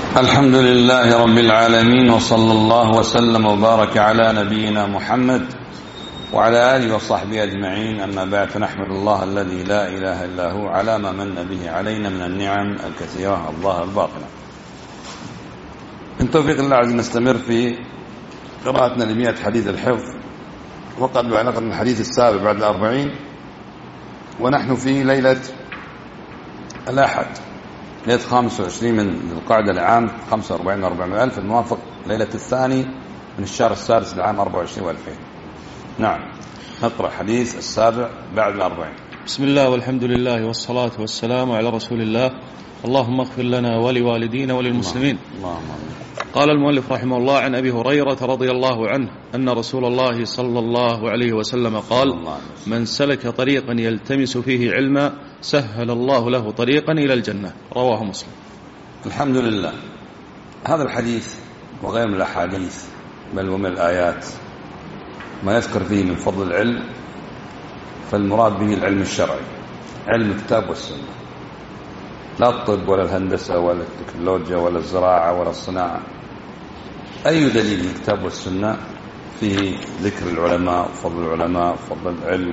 الحمد لله رب العالمين، وصلى الله وسلم وبارك على نبينا محمد وعلى آله وصحبه أجمعين. أما بعد، فنحمد الله الذي لا إله إلا هو على ما من به علينا من النعم الكثيرة الظاهرة الباطنة. من توفيق الله عز نستمر في قراءتنا ل100 حديث الحفظ، وقد بلغنا الحديث السابع بعد 40، ونحن في ليلة الأحد، ليلة 25 من القعدة لعام 45 و400 الموافق ليلة الثاني من الشهر السادس لعام 24 و2000. نعم، نقرأ حديث السابع بعد 40. بسم الله والحمد لله والصلاة والسلام على رسول الله. اللهم اغفر لنا ولوالدينا وللمسلمين. اللهم قال المؤلف رحمه الله: عن أبي هريرة رضي الله عنه أن رسول الله صلى الله عليه وسلم قال: من سلك طريقا يلتمس فيه علما سهل الله له طريقا إلى الجنة. رواه مسلم. الحمد لله. هذا الحديث وغير من الأحاديث بل ومن الآيات ما يذكر فيه من فضل العلم، فالمراد به العلم الشرعي، علم الكتاب والسنة، لا الطب ولا الهندسة ولا التكنولوجيا ولا الزراعة ولا الصناعة. أي دليل من الكتاب والسنة فيه ذكر العلماء وفضل العلماء وفضل العلم،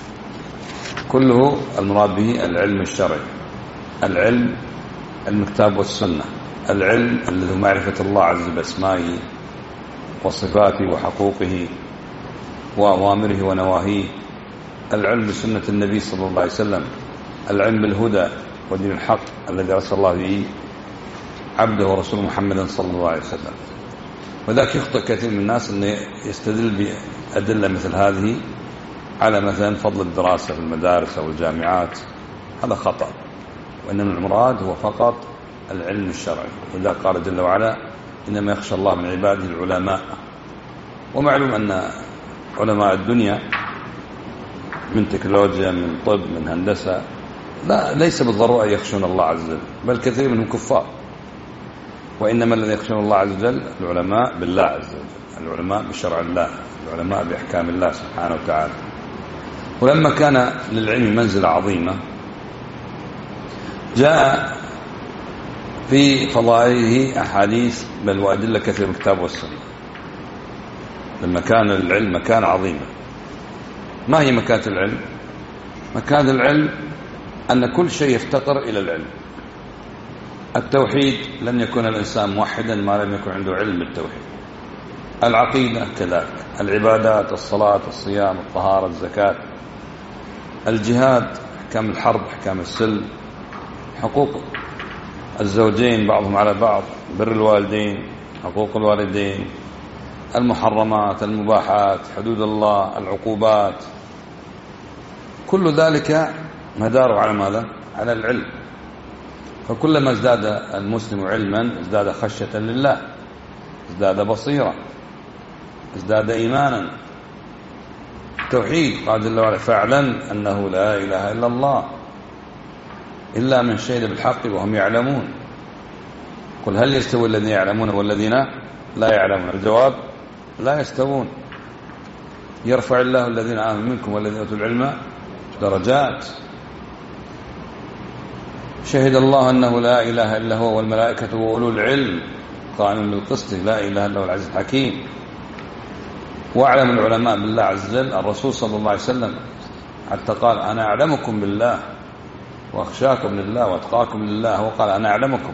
كله المراد به العلم الشرعي، العلم الكتاب والسنة، العلم الذي هو معرفة الله عز وجل بأسمائه وصفاته وحقوقه وأوامره ونواهيه، العلم بسنة النبي صلى الله عليه وسلم، العلم بالهدى ودين الحق الذي أرسل الله به عبده ورسوله محمدا صلى الله عليه وسلم. وذاك يخطئ كثير من الناس أن يستدل بأدلة مثل هذه على مثلا فضل الدراسة في المدارس أو الجامعات، هذا خطأ، وإنما المراد هو فقط العلم الشرعي. وذا قال جل وعلا: إنما يخشى الله من عباده العلماء. ومعلوم أن علماء الدنيا من تكنولوجيا، من طب، من هندسة، ليس بالضرورة يخشون الله عز وجل، بل كثير منهم كفار. وإنما الذي يخشون الله عز وجل العلماء بالله عز وجل، العلماء بشرع الله، العلماء بأحكام الله سبحانه وتعالى. ولما كان للعلم منزلة عظيمة، جاء في فضائله أحاديث بل وأدلة كثيرة من الكتاب والسنة. لما كان للعلم مكانة عظيمة. ما هي مكانة العلم؟ مكانة العلم أن كل شيء يفتقر إلى العلم. التوحيد لن يكون الإنسان موحدا ما لم يكن عنده علم بالتوحيد. العقيدة كذلك، العبادات، الصلاة، الصيام، الطهارة، الزكاة، الجهاد، أحكام الحرب، أحكام السلم، حقوق الزوجين بعضهم على بعض، بر الوالدين، حقوق الوالدين، المحرمات، المباحات، حدود الله، العقوبات، كل ذلك مداره على ماذا؟ على العلم. فكلما ازداد المسلم علما ازداد خشية لله، ازداد بصيرة، ازداد إيمانا. التوحيد قال جل وعلا: فاعلم أنه لا إله إلا الله إلا من شهد بالحق وهم يعلمون. قل هل يستوي الذين يعلمون والذين لا يعلمون؟ الجواب: لا يستوون. يرفع الله الذين آمنوا منكم والذين أوتوا العلم درجات. شهد الله أنه لا إله إلا هو والملائكة وأولو العلم قائما بالقسط لا إله إلا هو العزيز الحكيم. وأعلم العلماء بالله عز وجل الرسول صلى الله عليه وسلم، حتى قال: أنا أعلمكم بالله وأخشاكم لله وأتقاكم لله. وقال: أنا أعلمكم.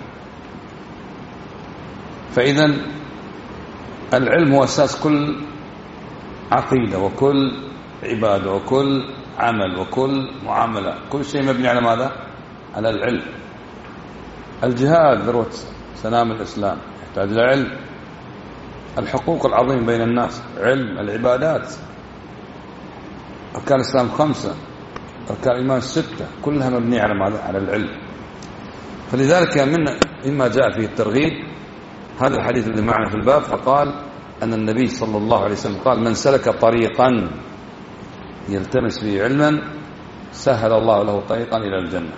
فإذا العلم هو أساس كل عقيدة وكل عبادة وكل عمل وكل معاملة، كل شيء مبني على ماذا؟ على العلم. الجهاد ذروة سنام الإسلام، يحتاج إلى علم. الحقوق العظيمة بين الناس، علم. العبادات، أركان الإسلام 5، أركان الإيمان 6، كلها مبنية على ماذا؟ على العلم. فلذلك مما جاء فيه الترغيب هذا الحديث الذي معنا في الباب، فقال أن النبي صلى الله عليه وسلم قال: من سلك طريقا يلتمس فيه علما سهل الله له طريقا إلى الجنة.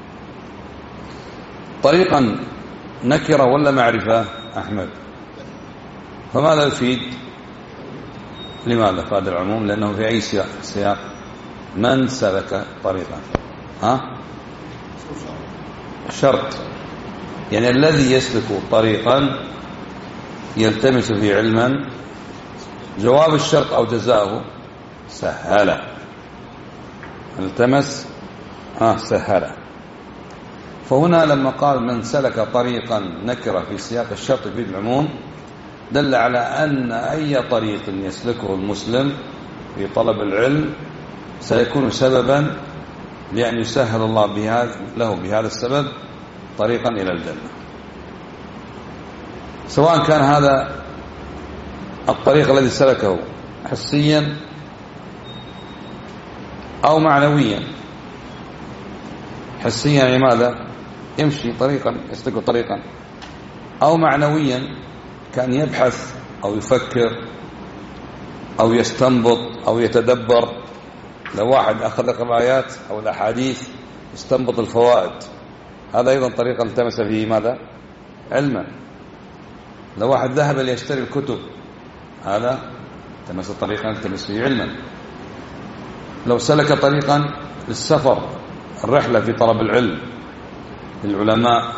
طريقا نكرة ولا معرفة أحمد؟ فماذا يفيد؟ لماذا فاد العموم؟ لأنه في أي سياق؟ من سلك طريقا، شرط يعني الذي يسلك طريقا يلتمس فيه علما، جواب الشرط أو جزاؤه سهل. التمس سهل. فهنا لما قال من سلك طريقا نكرة في سياق الشرط في العموم، دل على أن أي طريق يسلكه المسلم في طلب العلم سيكون سببا لأن يسهل الله له بهذا السبب طريقا إلى الجنة، سواء كان هذا الطريق الذي سلكه حسيا أو معنويا. حسيا يعني ماذا؟ يمشي طريقا، يسلك طريقا، أو معنويا كان يبحث أو يفكر أو يستنبط أو يتدبر. لو واحد أخذ الآيات أو الأحاديث يستنبط الفوائد، هذا أيضا طريقا التمس فيه ماذا؟ علما. لو واحد ذهب ليشتري الكتب، هذا التمس طريقا التمس فيه علما. لو سلك طريقا للسفر، الرحلة في طلب العلم للعلماء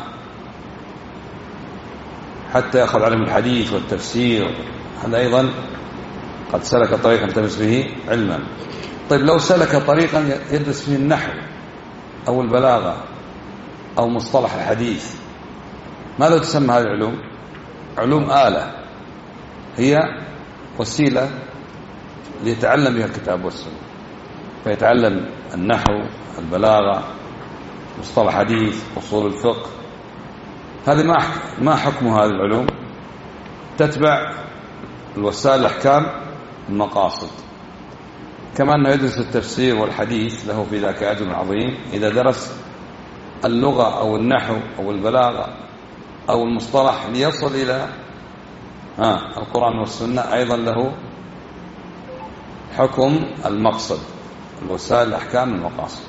حتى يأخذ علم الحديث والتفسير، هذا أيضا قد سلك طريقا التمس به علما. طيب لو سلك طريقا يدرس فيه النحو أو البلاغة أو مصطلح الحديث، ماذا تسمى هذه العلوم؟ علوم آلة، هي وسيلة ليتعلم بها الكتاب والسنة، فيتعلم النحو، البلاغة، مصطلح حديث، أصول الفقه. هذه ما حكم هذه العلوم؟ تتبع الوسائل الأحكام المقاصد، كما أنه يدرس التفسير والحديث له في ذاك أجر عظيم. إذا درس اللغة أو النحو أو البلاغة أو المصطلح ليصل إلى القرآن والسنة، أيضا له حكم المقصد، الوسائل الأحكام المقاصد.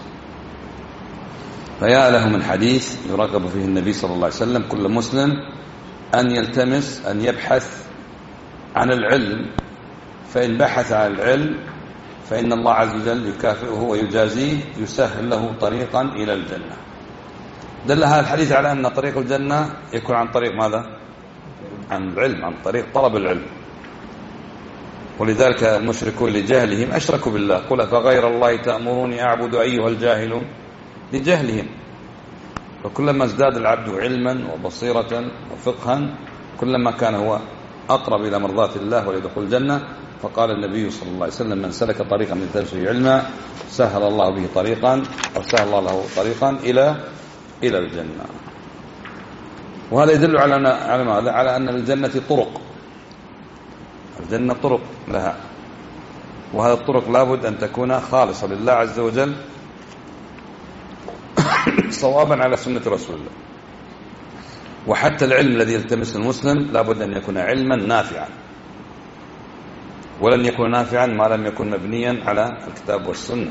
فيا له من حديث يرغب فيه النبي صلى الله عليه وسلم كل مسلم أن يلتمس، أن يبحث عن العلم، فإن بحث عن العلم فإن الله عز وجل يكافئه ويجازيه، يسهل له طريقا إلى الجنة. دل هذا الحديث على أن طريق الجنة يكون عن طريق ماذا؟ عن العلم، عن طريق طلب العلم. ولذلك المشركون لجهلهم أشركوا بالله، قل فغير الله تأمروني أعبد أيها الجاهلون، لجهلهم. فكلما ازداد العبد علما وبصيرة وفقها كلما كان هو أقرب إلى مرضات الله ولدخول الجنة. فقال النبي صلى الله عليه وسلم من سلك طريقا يلتمس فيه علما سهل الله به طريقا، أو سهل الله له طريقا إلى الجنة. وهذا يدل على ماذا؟ على أن الجنة طرق، الجنة طرق لها، وهذه الطرق لابد أن تكون خالصة لله عز وجل صوابا على سنة رسول الله. وحتى العلم الذي يلتمسه المسلم لابد أن يكون علما نافعا، ولن يكون نافعا ما لم يكن مبنيا على الكتاب والسنة.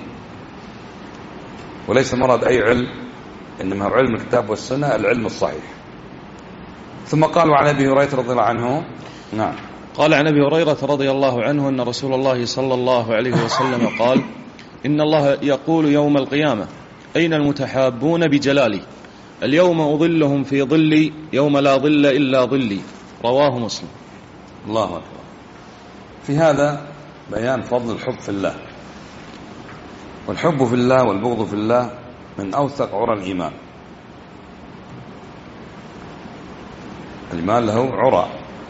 وليس مراد أي علم، إنما هو علم الكتاب والسنة، العلم الصحيح. ثم قالوا عن أبي هريرة رضي الله عنه. نعم. قال عن أبي هريرة رضي الله عنه أن رسول الله صلى الله عليه وسلم قال إن الله يقول يوم القيامة أين المتحابون بجلالي؟ اليوم أظلهم في ظلي يوم لا ظل إلا ظلي. رواه مسلم. الله أكبر. في هذا بيان فضل الحب في الله، والحب في الله والبغض في الله من أوثق عرى الإيمان. الإيمان له عرى،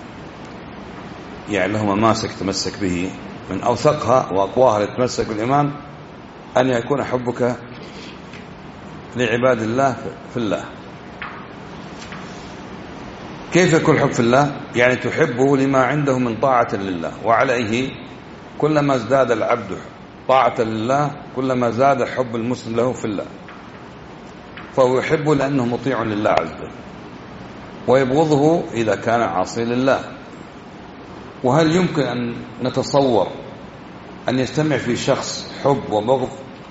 يعني له مماسك تمسك به، من أوثقها وأقواها لتمسك بالإيمان أن يكون حبك لعباد الله في الله. كيف يكون حب في الله؟ يعني تحبه لما عنده من طاعة لله، وعليه كلما ازداد العبد طاعة لله كلما زاد حب المسلم له في الله، فهو يحبه لأنه مطيع لله عز وجل، ويبغضه إذا كان عاصي لله. وهل يمكن أن نتصور أن يجتمع في شخص حب وبغض؟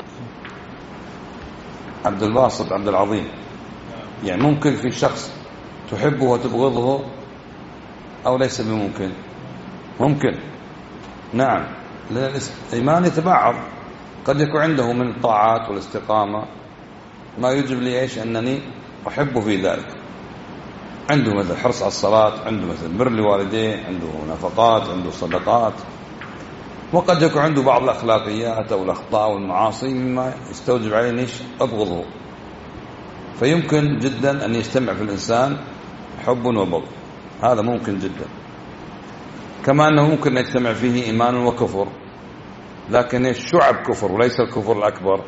عبد الباسط عبد العظيم، يعني ممكن في شخص تحبه وتبغضه أو ليس بممكن؟ ممكن، نعم، لأن الإيمان يتبعض. قد يكون عنده من الطاعات والاستقامة ما يجب لي أنني أحب في ذلك، عنده مثل حرص على الصلاة، عنده مثل بر لوالديه، عنده نفقات، عنده صدقات، وقد يكون عنده بعض الأخلاقيات أو الأخطاء والمعاصي مما يستوجب عليه ليش أبغضه. فيمكن جدا أن يجتمع في الإنسان حب وبغض، هذا ممكن جدا. كما أنه ممكن أن يجتمع فيه إيمان وكفر، لكن شعب كفر وليس الكفر الأكبر.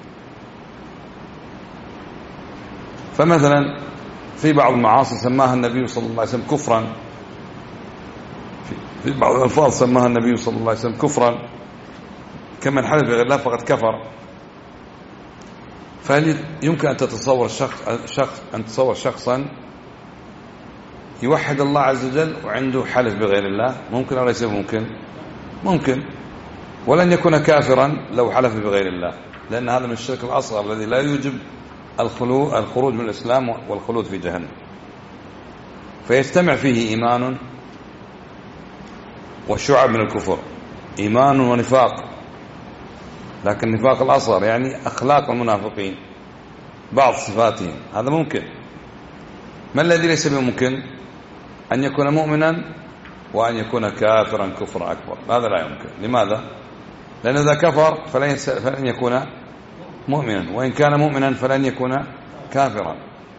فمثلا في بعض المعاصي سماها النبي صلى الله عليه وسلم كفرا، في بعض الألفاظ سماها النبي صلى الله عليه وسلم كفرا، كمن حلف بغير الله فقد كفر. فهل يمكن أن تتصور شخصا يوحد الله عز وجل وعنده حلف بغير الله؟ ممكن أو ليس ممكن؟ ممكن. ولن يكون كافرا لو حلف بغير الله، لأن هذا من الشرك الأصغر الذي لا يوجب الخروج من الإسلام والخلود في جهنم. فيجتمع فيه إيمان والشعب من الكفر، إيمان ونفاق، لكن النفاق الأصغر يعني أخلاق المنافقين، بعض صفاتهم، هذا ممكن. ما الذي ليس بممكن؟ أن يكون مؤمنا وأن يكون كافرا كفر أكبر، هذا لا يمكن. لماذا؟ لأن إذا كفر فلن يكون مؤمنا، وإن كان مؤمنا فلن يكون كافرا.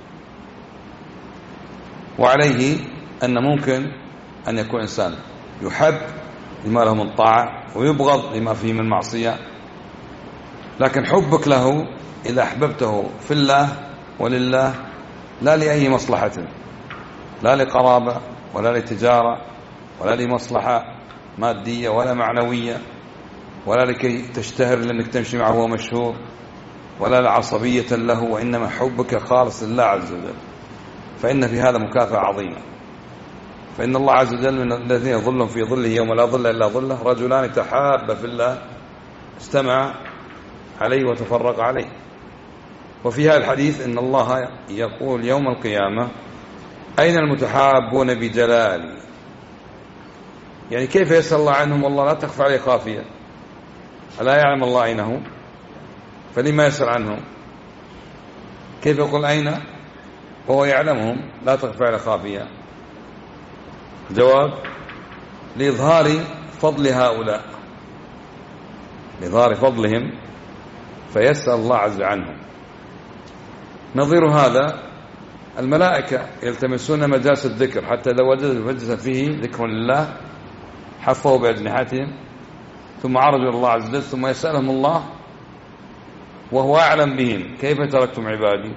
وعليه أن ممكن أن يكون إنسان يحب لما له من طاعة ويبغض لما فيه من معصية، لكن حبك له إذا أحببته في الله ولله لا لأي مصلحة، لا لقرابة ولا لتجارة ولا لمصلحة مادية ولا معنوية، ولا لكي تشتهر لأنك تمشي معه وهو مشهور، ولا لعصبية له، وإنما حبك خالص لله عز وجل، فإن في هذا مكافأة عظيمة. فإن الله عز وجل من الذين ظلهم في ظله يوم لا ظل إلا ظله رجلان تحابا في الله اجتمع عليه وتفرق عليه. وفي هذا الحديث إن الله يقول يوم القيامة أين المتحابون بجلالي؟ يعني كيف يسأل الله عنهم والله لا تخفى عليه خافية؟ ألا يعلم الله أينهم؟ فلما يسأل عنهم؟ كيف يقول أين وهو يعلمهم لا تخفى عليه خافية؟ جواب: لإظهار فضل هؤلاء، لإظهار فضلهم فيسأل الله عز وجل عنهم. نظير هذا الملائكة يلتمسون مجالس الذكر، حتى إذا وجدوا مجلسا فيه ذكر لله حفوا بأجنحتهم ثم عرجوا إلى الله عز وجل، ثم يسألهم الله وهو أعلم بهم: كيف تركتم عبادي؟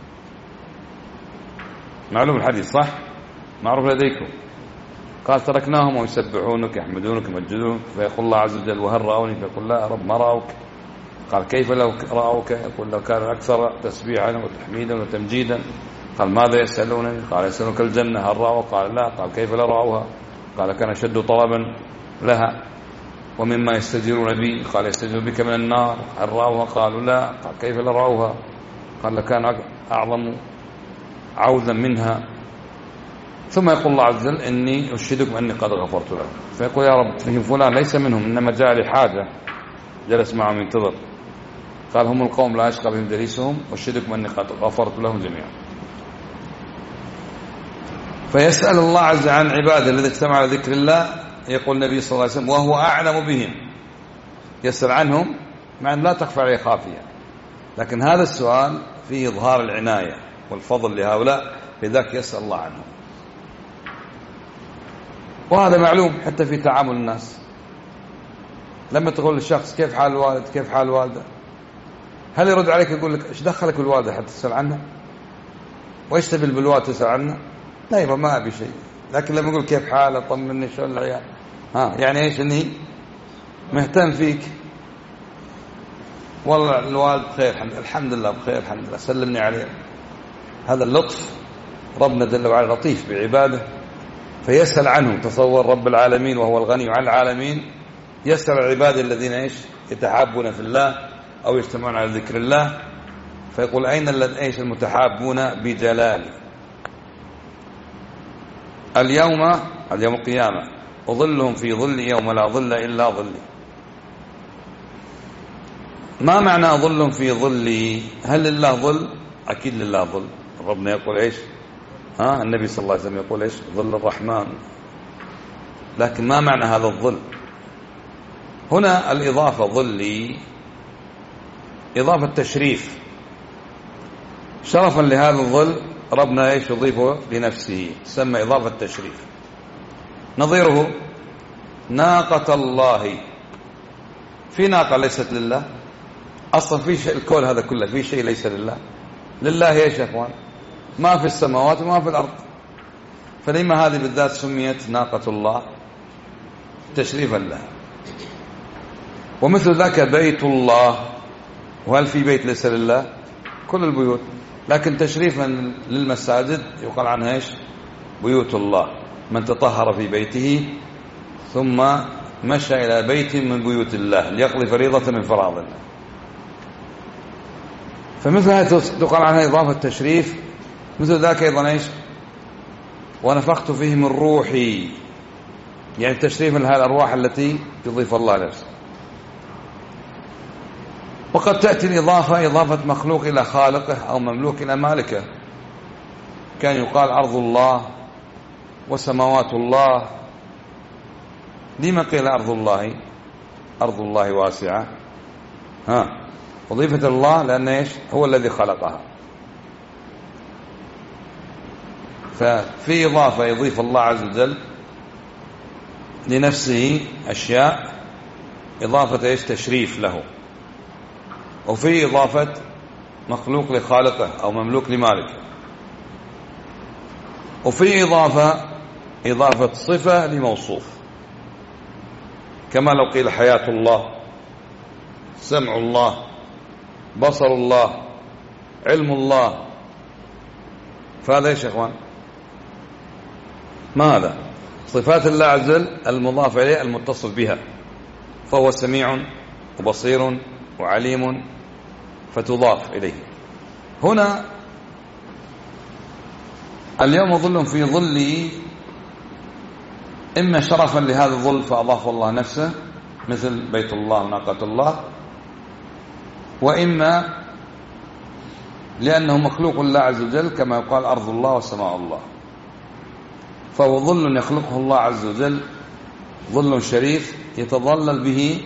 معلوم الحديث صح؟ معروف لديكم. قال: تركناهم ويسبحونك يحمدونك يمجدونك. فيقول الله عز وجل: وهل رأوني؟ فيقول: لا يا رب ما رأوك. قال: كيف لو رأوك؟ يقول: لو كان أكثر تسبيحا وتحميدا وتمجيدا. قال: ماذا يسألونني؟ قال: يسألونك الجنة، هل رأوا؟ قال: لا. قال: كيف لا رأوها؟ قال: كان أشد طلبا لها. ومما يستجيرون بي؟ قال: يستجير بك من النار، هل رأوها؟ قالوا: لا. قال: كيف لا رأوها؟ قال: لكان أعظم عوذا منها. ثم يقول الله عز وجل: إني أشهدكم أني قد غفرت له. فيقول: يا رب فيهم فلان ليس منهم، إنما جاء لحاجة جلس معهم ينتظر. قال: هم القوم لا يشقى بهم جليسهم، أشهدكم أني قد غفرت لهم جميعا. فيسأل الله عز وجل عن عباده الذين اجتمعوا على ذكر الله. يقول النبي صلى الله عليه وسلم: وهو أعلم بهم. يسأل عنهم مع أن لا تخفى عليه خافية، لكن هذا السؤال فيه إظهار العناية والفضل لهؤلاء، لذلك يسأل الله عنهم. وهذا معلوم حتى في تعامل الناس. لما تقول للشخص: كيف حال الوالد؟ كيف حال الوالدة؟ هل يرد عليك يقول لك: ايش دخلك بالوالدة حتى تسأل عنها؟ وايش تبي بالوالد تسأل عنها؟ لا يبقى ما أبي شيء. لكن لما يقول: كيف حالة؟ طمني شلون العيال؟ يعني ايش؟ اني مهتم فيك. والله الوالد بخير الحمد لله بخير الحمد لله، سلمني عليه. هذا اللطف. ربنا جل وعلا لطيف بعباده فيسأل عنهم. تصور رب العالمين وهو الغني عن العالمين يسأل العباد الذين ايش يتحابون في الله أو يجتمعون على ذكر الله، فيقول: أين ايش المتحابون بجلالي؟ اليوم القيامة أظلهم في ظلي يوم لا ظل إلا ظلي. ما معنى أظلهم في ظلي؟ هل لله ظل؟ أكيد لله ظل. ربنا يقول ايش؟ النبي صلى الله عليه وسلم يقول إيش؟ ظل الرحمن. لكن ما معنى هذا الظل؟ هنا الإضافة ظلي إضافة تشريف، شرفا لهذا الظل ربنا إيش يضيفه لنفسه، تسمى إضافة تشريف. نظيره ناقة الله، في ناقة ليست لله أصلا، في شيء الكون هذا كله في شيء ليس لله، لله إيش يا أخوان؟ ما في السماوات وما في الأرض، فلما هذه بالذات سميت ناقة الله تشريفا لها. ومثل ذاك بيت الله، وهل في بيت ليس لله؟ كل البيوت، لكن تشريفا للمساجد يقال عنها إيش؟ بيوت الله. من تطهر في بيته ثم مشى إلى بيت من بيوت الله ليقضي فريضة من فرائض الله، فمثل هذا تقال عنها إضافة تشريف. مثل ذاك أيضا إيش؟ ونفخت فيه من روحي، يعني تشريفا لها الأرواح التي يضيف الله نفسه. وقد تأتي الإضافة إضافة مخلوق إلى خالقه أو مملوك إلى مالكه، كان يقال أرض الله وسماوات الله. لما قيل أرض الله؟ أرض الله واسعة، أضيفت الله لأن إيش؟ هو الذي خلقها. ففي إضافة يضيف الله عز وجل لنفسه أشياء، إضافة إيش؟ تشريف له. وفي إضافة مخلوق لخالقه أو مملوك لمالكه. وفي إضافة صفة لموصوف، كما لو قيل حياة الله، سمع الله، بصر الله، علم الله، فهذا ايش يا اخوان؟ ما هذا؟ صفات الله عز وجل المضاف إليه المتصف بها، فهو سميع وبصير وعليم، فتضاف إليه. هنا اليوم ظل في ظلي، إما شرفا لهذا الظل فأضاف الله نفسه مثل بيت الله وناقة الله، وإما لأنه مخلوق الله عز وجل كما يقال أرض الله وسماء الله، فهو ظل يخلقه الله عز وجل، ظل شريف يتظلل به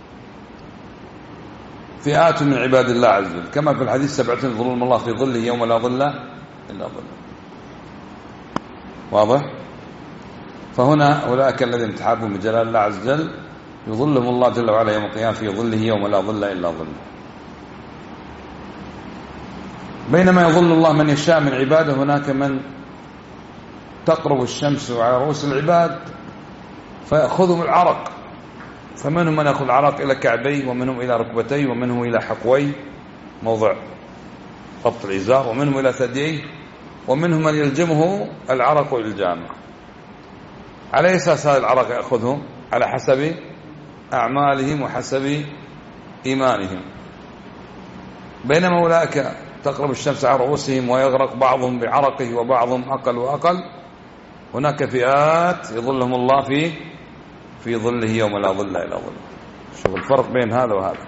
فئات من عباد الله عز وجل، كما في الحديث 7 ظلهم الله في ظله يوم لا ظل إلا ظله. واضح؟ فهنا أولئك الذين تحابوا من جلال الله عز وجل يظلهم الله جل وعلا يوم القيامة في ظله يوم لا ظل إلا ظله. بينما يظل الله من يشاء من عباده، هناك من تقرب الشمس على رؤوس العباد فيأخذهم العرق، فمنهم من يأخذ العرق إلى كعبيه، ومنهم إلى ركبتيه، ومنهم إلى حقويه موضع ربط الإزار، ومنهم إلى ثدييه، ومنهم من يلجمه العرق إلجامه. على أساس هذا العرق يأخذهم؟ على حسب أعمالهم وحسب إيمانهم. بينما أولئك تقرب الشمس على رؤوسهم ويغرق بعضهم بعرقه وبعضهم أقل وأقل، هناك فئات يظلهم الله في ظله يوم لا ظل إلا ظله. شوف الفرق بين هذا وهذا.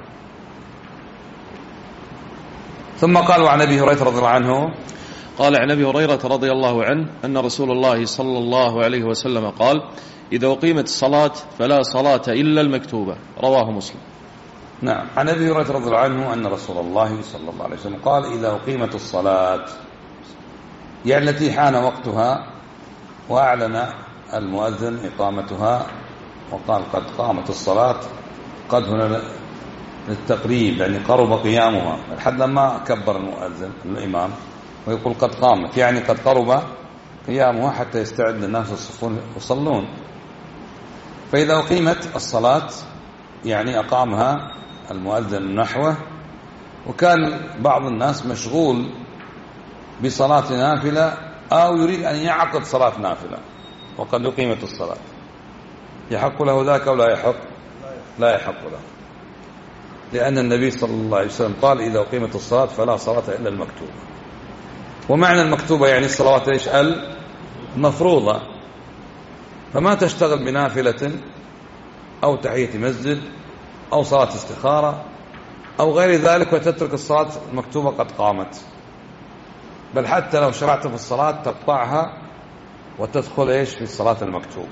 ثم قال عن أبي هريرة رضي الله عنه قال عن أبي هريرة رضي الله عنه أن رسول الله صلى الله عليه وسلم قال: إذا أقيمت الصلاة فلا صلاة إلا المكتوبة، رواه مسلم. نعم، عن أبي هريرة رضي الله عنه أن رسول الله صلى الله عليه وسلم قال: إذا أقيمت الصلاة، يعني التي حان وقتها وأعلن المؤذن إقامتها وقال قد قامت الصلاة، قد هنا للتقريب يعني قرب قيامها، لحد لما كبر المؤذن الإمام ويقول قد قامت، يعني قد قرب قيامها حتى يستعد الناس الصفون يصلون. فإذا أقيمت الصلاة يعني أقامها المؤذن نحوه، وكان بعض الناس مشغول بصلاة نافلة أو يريد أن يعقد صلاة نافلة وقد أقيمت الصلاة، يحق له ذاك أو لا يحق؟ لا يحق له، لأن النبي صلى الله عليه وسلم قال: إذا أقيمت الصلاة فلا صلاة إلا المكتوبة. ومعنى المكتوبة يعني الصلوات إيش؟ المفروضة. فما تشتغل بنافلة أو تحية مسجد أو صلاة استخارة أو غير ذلك وتترك الصلاة المكتوبة قد قامت، بل حتى لو شرعت في الصلاة تقطعها وتدخل إيش في الصلاة المكتوبة.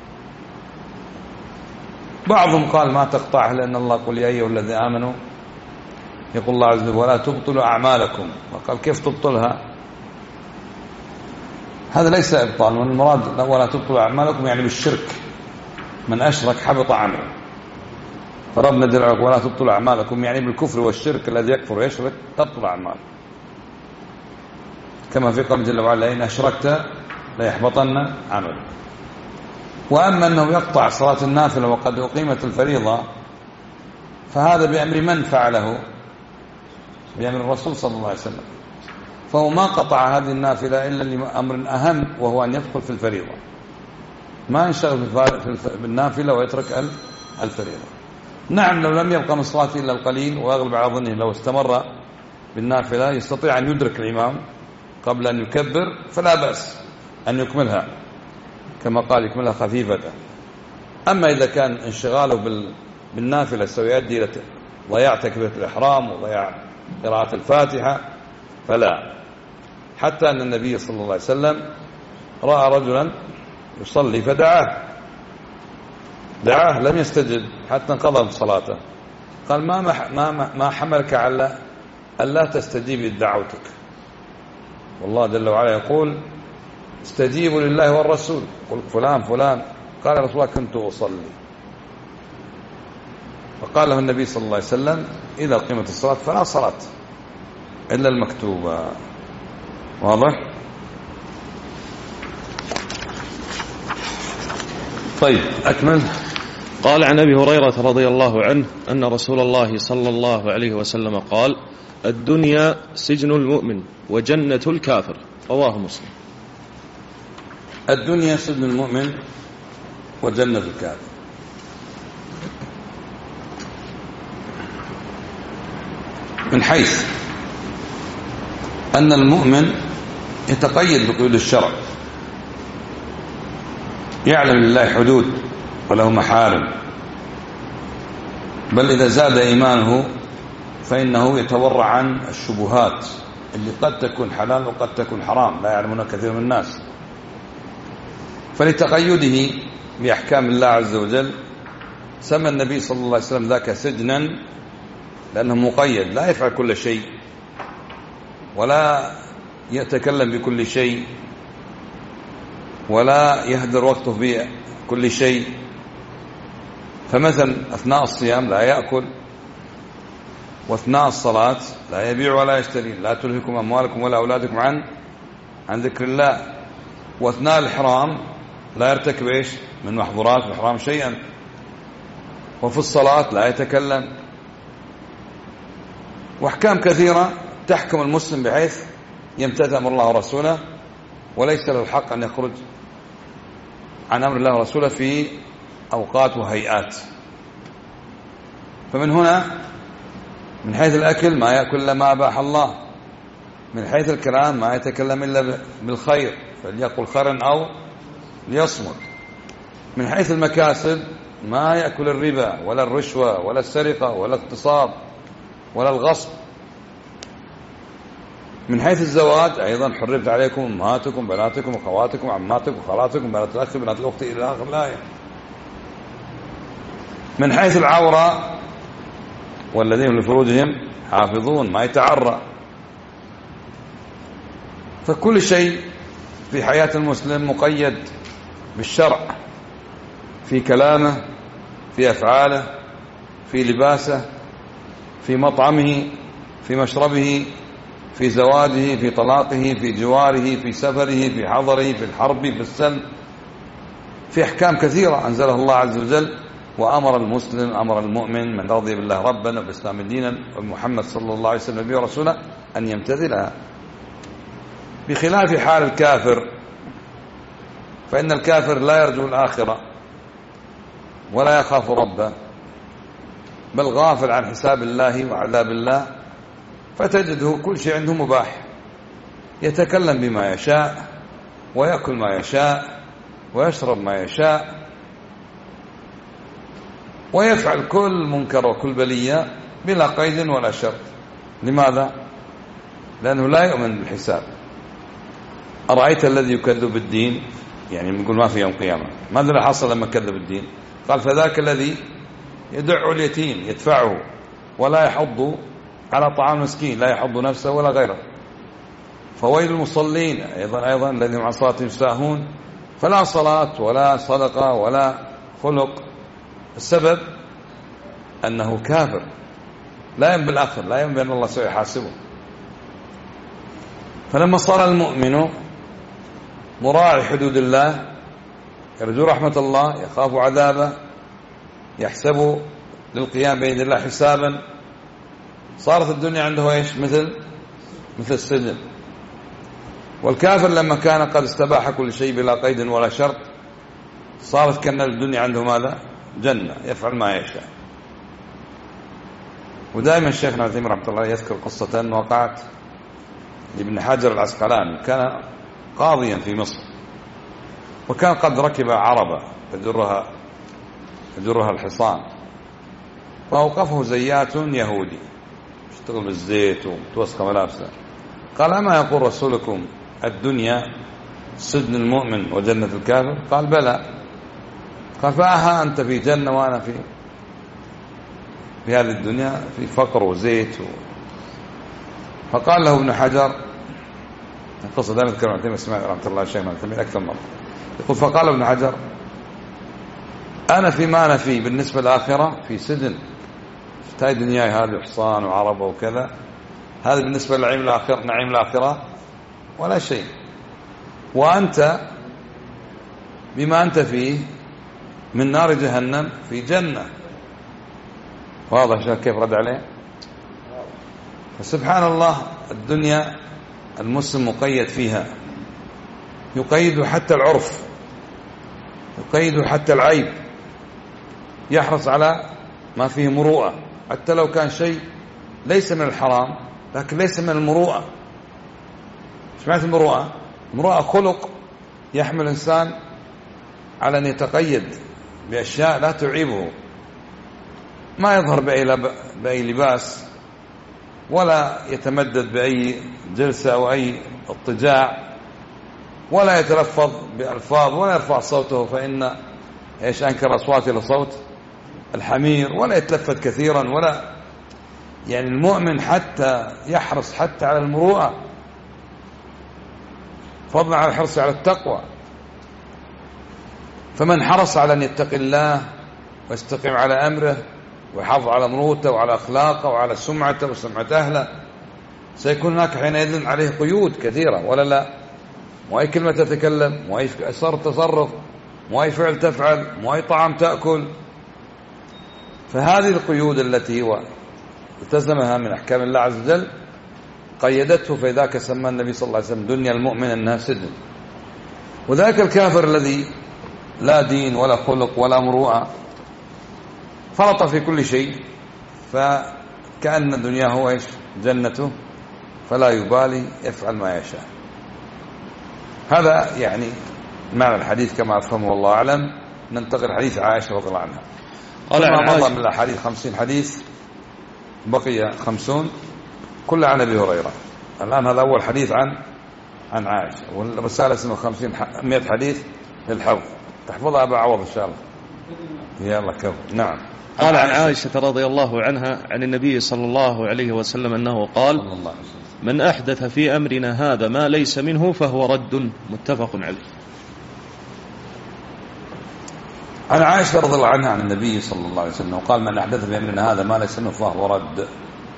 بعضهم قال ما تقطعها لأن الله يقول يا أيها الذين آمنوا، يقول الله عز وجل ولا تبطلوا أعمالكم، وقال كيف تبطلها؟ هذا ليس إبطال، والمراد ولا تبطلوا أعمالكم يعني بالشرك، من أشرك حبط عمله. فربنا جل وعلا ولا تبطلوا أعمالكم يعني بالكفر والشرك، الذي يكفر ويشرك تبطل أعماله، كما في قول جل وعلا إن أشركت ليحبطن عمله. وأما أنه يقطع صلاة النافلة وقد أقيمت الفريضة فهذا بأمر من فعله؟ بأمر الرسول صلى الله عليه وسلم، فهو ما قطع هذه النافلة إلا لأمر أهم وهو أن يدخل في الفريضة، ما ينشغل بالنافلة ويترك الفريضة. نعم لو لم يبقى من صلاته إلا القليل، ويغلب على ظنه لو استمر بالنافلة يستطيع أن يدرك الإمام قبل أن يكبر فلا بأس أن يكملها، كما قال يكملها خفيفة. أما إذا كان انشغاله بالنافلة سيؤدي إلى ضياع تكبيرة الإحرام وضياع قراءة الفاتحة فلا. حتى أن النبي صلى الله عليه وسلم رأى رجلا يصلي فدعاه لم يستجب حتى انقضى صلاته، قال ما حملك على ألا تستجيب لدعوتك؟ والله جل وعلا يقول استجيبوا لله والرسول. قل فلان قال رسول الله كنت أصلي، فقال له النبي صلى الله عليه وسلم إذا قيمت الصلاة فلا صلاة إلا المكتوبة. واضح؟ طيب أكمل. قال عن أبي هريرة رضي الله عنه أن رسول الله صلى الله عليه وسلم قال الدنيا سجن المؤمن وجنة الكافر، رواه مسلم. الدنيا سجن المؤمن وجنة الكافر. من حيث أن المؤمن يتقيد بقيود الشرع، يعلم لله حدود وله محارم، بل إذا زاد إيمانه فإنه يتورع عن الشبهات اللي قد تكون حلال وقد تكون حرام لا يعلمون كثير من الناس. فلتقيده بأحكام الله عز وجل سمى النبي صلى الله عليه وسلم ذاك سجنا، لأنه مقيد لا يفعل كل شيء ولا يتكلم بكل شيء ولا يهدر وقته بكل شيء. فمثلا أثناء الصيام لا يأكل، واثناء الصلاة لا يبيع ولا يشتري، لا تلهكم أموالكم ولا أولادكم عن ذكر الله، واثناء الإحرام لا يرتكب إيش من محظورات الإحرام شيئا، وفي الصلاة لا يتكلم، وأحكام كثيرة تحكم المسلم بحيث يمتثل أمر الله ورسوله، وليس له الحق أن يخرج عن أمر الله ورسوله في أوقات وهيئات. فمن هنا من حيث الأكل ما يأكل إلا ما أباح الله، من حيث الكلام ما يتكلم إلا بالخير فليقل خيرا أو ليصمت، من حيث المكاسب ما يأكل الربا ولا الرشوة ولا السرقة ولا الاغتصاب ولا الغصب، من حيث الزواج أيضا حرمت عليكم أمهاتكم بناتكم وخواتكم عماتكم وخالاتكم بنات الأخ بنات الأخت إلى آخر الآية. من حيث العورة والذين لفروجهم حافظون ما يتعرى. فكل شيء في حياة المسلم مقيد بالشرع، في كلامه، في أفعاله، في لباسه، في مطعمه، في مشربه، في زواجه، في طلاقه، في جواره، في سفره، في حضره، في الحرب، في السلم، في أحكام كثيرة أنزلها الله عز وجل، وأمر المسلم أمر المؤمن من رضي بالله ربا وبالإسلام دينا ومحمد صلى الله عليه وسلم نبيه ورسوله أن يمتثلها، بخلاف حال الكافر. فإن الكافر لا يرجو الآخرة ولا يخاف ربه، بل غافل عن حساب الله وعذاب الله، فتجده كل شيء عنده مباح، يتكلم بما يشاء ويأكل ما يشاء ويشرب ما يشاء ويفعل كل منكر وكل بلية بلا قيد ولا شرط. لماذا؟ لأنه لا يؤمن بالحساب أرأيت الذي يكذب بالدين، يعني نقول ما في يوم قيامة، ماذا اللي حصل لما كذب الدين؟ قال فذاك الذي يدع اليتيم يدفعه ولا يحض على طعام المسكين، لا يحض نفسه ولا غيره. فويل المصلين أيضا الذين عن صلاتهم ساهون. فلا صلاة ولا صدقة ولا خلق، السبب أنه كافر لا يؤمن بالآخر، لا يؤمن بأن الله سيحاسبه. فلما صار المؤمن مراعي حدود الله، يرجو رحمة الله، يخاف عذابه، يحسب للقيام بين الله حسابا، صارت الدنيا عنده ايش؟ مثل السجن. والكافر لما كان قد استباح كل شيء بلا قيد ولا شرط، صارت كأن الدنيا عنده ماذا؟ جنة، يفعل ما يشاء. ودائما الشيخ ابن تيمية رحمه الله يذكر قصة وقعت لابن حجر العسقلاني، كان قاضيا في مصر، وكان قد ركب عربة يجرها الحصان، فأوقفه زيات يهودي يشتغل بالزيت ومتوسخ ملابسه. قال أما يقول رسولكم الدنيا سجن المؤمن وجنة الكافر؟ قال بلى. قال فأها أنت في جنة وأنا في هذه الدنيا في فقر وزيت فقال له ابن حجر، القصة دائما تذكر ابن تيمية، اسمع رحمة الله الشيخ ابن تيمية أكثر مرة، يقول فقال ابن حجر أنا فيما أنا فيه بالنسبة للآخرة في سجن، هاي دنياي هذه حصان وعربة وكذا، هذا بالنسبة لنعيم الآخرة ولا شيء، وأنت بما أنت فيه من نار جهنم في جنة. واضح كيف رد عليه؟ فسبحان الله الدنيا المسلم مقيد فيها، يقيد حتى العرف، يقيد حتى العيب، يحرص على ما فيه مروءة، حتى لو كان شيء ليس من الحرام لكن ليس من المروءة. ايش معنى المروءة؟ المروءة خلق يحمل الإنسان على أن يتقيد بأشياء لا تعيبه، ما يظهر بأي لباس، ولا يتمدد بأي جلسة أو أي اضطجاع، ولا يتلفظ بألفاظ، ولا يرفع صوته فإن إيش أنكر أصوات إلى صوت الحمير، ولا يتلفت كثيرا، ولا يعني المؤمن حتى يحرص حتى على المروءة، فضلا على الحرص على التقوى. فمن حرص على أن يتقي الله ويستقيم على أمره ويحافظ على مروءته وعلى أخلاقه وعلى سمعته وسمعة أهله، سيكون هناك حينئذ عليه قيود كثيرة، ولا لا؟ مو أي كلمة تتكلم، مو أي تصرف، مو أي فعل تفعل، مو أي طعام تأكل. فهذه القيود التي هو التزمها من أحكام الله عز وجل قيدته، فذاك سمى النبي صلى الله عليه وسلم دنيا المؤمن أنها سجن. وذاك الكافر الذي لا دين ولا خلق ولا مروءة فرط في كل شيء، فكأن الدنيا هو إيش؟ جنته، فلا يبالي، يفعل ما يشاء. هذا يعني معنى الحديث كما أفهمه والله أعلم. ننتقل حديث عائشة رضي الله عنها. ثم مضى من الحديث 50 حديث، بقي 50 كلها عن أبي هريرة. الآن هذا أول حديث عن عائشة، والرسالة اسمه 100 حديث للحفظ، تحفظها أبا عوض إن شاء الله. يلا كفو. نعم. قال عن عائشة رضي الله عنها عن النبي صلى الله عليه وسلم أنه قال من أحدث في أمرنا هذا ما ليس منه فهو رد، متفق عليه. عن عائشة رضي الله عنها عن النبي صلى الله عليه وسلم قال من أحدث في أمرنا هذا ما ليس منه فهو رد.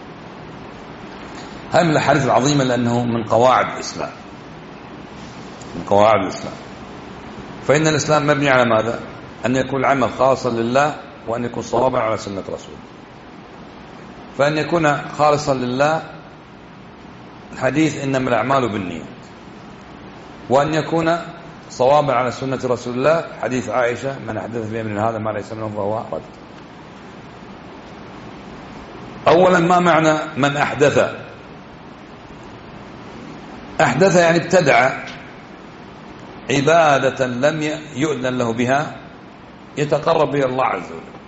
هذه من الأحاديث العظيمة لأنه من قواعد الإسلام، من قواعد الإسلام. فإن الإسلام مبني على ماذا؟ أن يكون العمل خالصا لله، وأن يكون صوابا على سنة رسوله. فأن يكون خالصا لله الحديث إنما الأعمال بالنيات، وأن يكون صوابا على سنة رسول الله حديث عائشة من أحدث في أمرنا هذا ما ليس منه فهو رد. أولا ما معنى من أحدث؟ أحدث يعني ابتدع عبادة لم يؤذن له بها يتقرب بها الله عز وجل،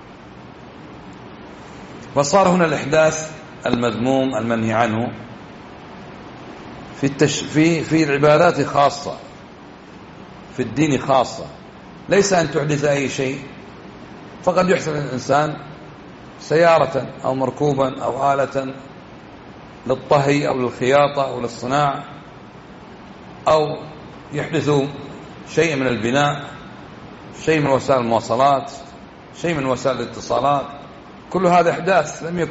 فصار هنا الإحداث المذموم المنهي عنه في العبادات خاصة، في الدين خاصة، ليس أن تحدث أي شيء. فقد يحسن الإنسان سيارة أو مركوبا أو آلة للطهي أو للخياطة أو للصناعة، أو يحدث شيء من البناء، شيء من وسائل المواصلات، شيء من وسائل الاتصالات. كل هذا إحداث لم